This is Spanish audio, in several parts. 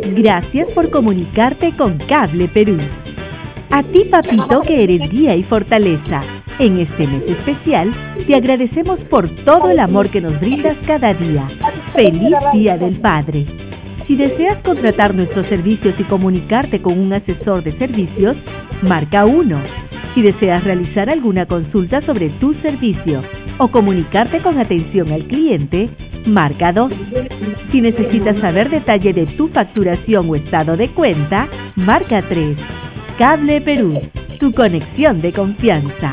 Gracias por comunicarte con Cable Perú. A ti, papito, que eres guía y fortaleza. En este mes especial, te agradecemos por todo el amor que nos brindas cada día. ¡Feliz Día del Padre! Si deseas contratar nuestros servicios y comunicarte con un asesor de servicios, marca 1. Si deseas realizar alguna consulta sobre tu servicio o comunicarte con atención al cliente, marca 2. Si necesitas saber detalle de tu facturación o estado de cuenta, marca 3. Cable Perú, tu conexión de confianza.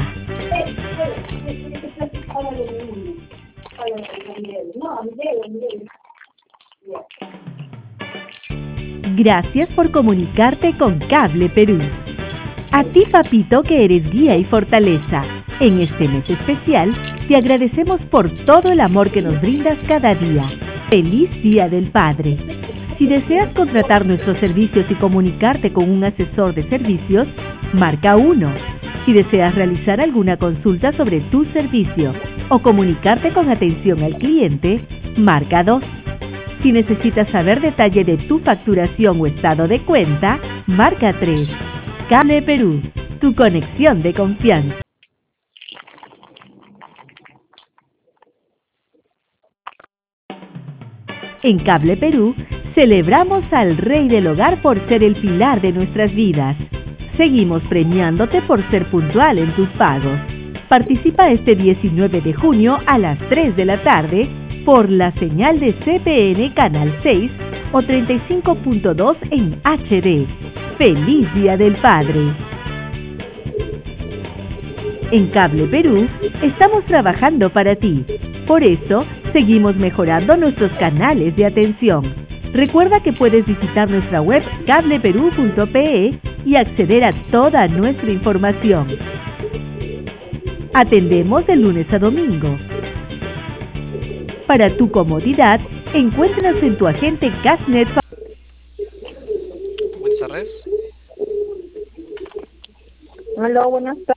Gracias por comunicarte con Cable Perú. A ti, papito, que eres guía y fortaleza. En este mes especial, te agradecemos por todo el amor que nos brindas cada día. ¡Feliz Día del Padre! Si deseas contratar nuestros servicios y comunicarte con un asesor de servicios, marca 1. Si deseas realizar alguna consulta sobre tu servicio o comunicarte con atención al cliente, marca 2. Si necesitas saber detalle de tu facturación o estado de cuenta, marca 3. Cable Perú, tu conexión de confianza. En Cable Perú, celebramos al Rey del Hogar por ser el pilar de nuestras vidas. Seguimos premiándote por ser puntual en tus pagos. Participa este 19 de junio a las 3 de la tarde por la señal de CPN Canal 6 o 35.2 en HD. ¡Feliz Día del Padre! En Cable Perú, estamos trabajando para ti. Por eso, seguimos mejorando nuestros canales de atención. Recuerda que puedes visitar nuestra web cableperú.pe y acceder a toda nuestra información. Atendemos de lunes a domingo. Para tu comodidad, encuéntranos en tu agente Casnet. Buenas tardes. Hola, buenas tardes.